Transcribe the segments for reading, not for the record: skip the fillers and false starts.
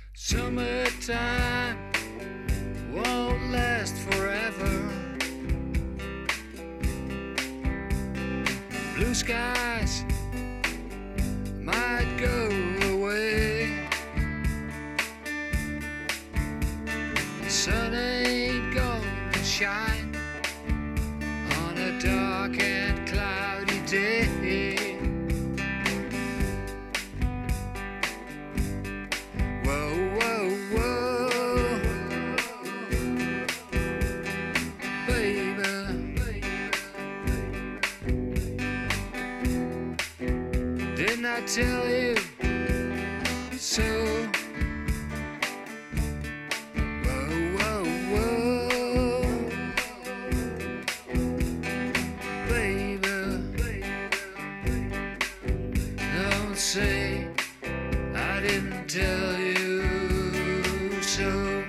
Summertime won't last forever. Blue skies might go away. The sun ain't gonna shine on a dark and cloudy day. Didn't I tell you so? Whoa, whoa, whoa, baby, don't say I didn't tell you so.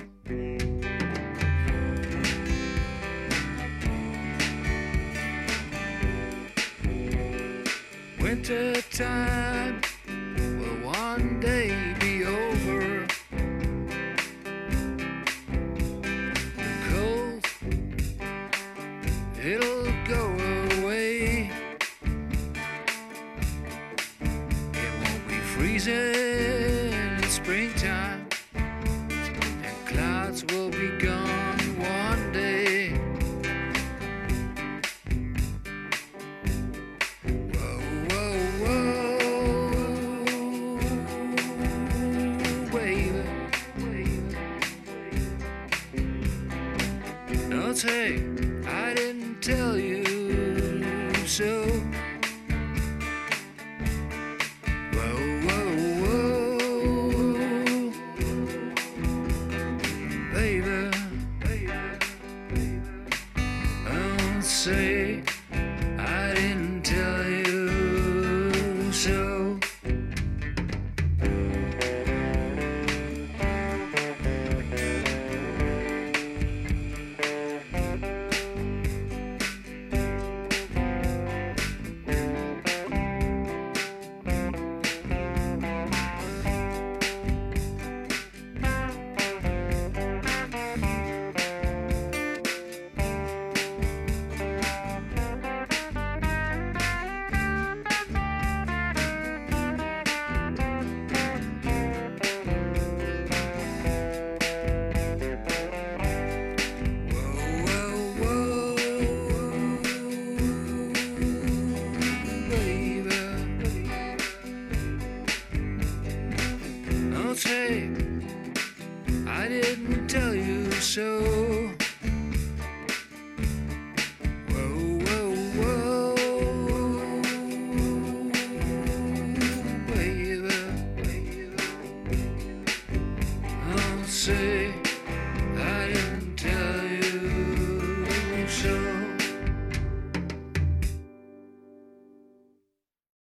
Winter time will one day be over. The cold, it'll go away. It won't be freezing in springtime, and clouds will be gone one day. Don't say I didn't tell you so. Whoa, whoa, whoa, baby, don't say I didn't tell you so. Don't say I didn't tell you so.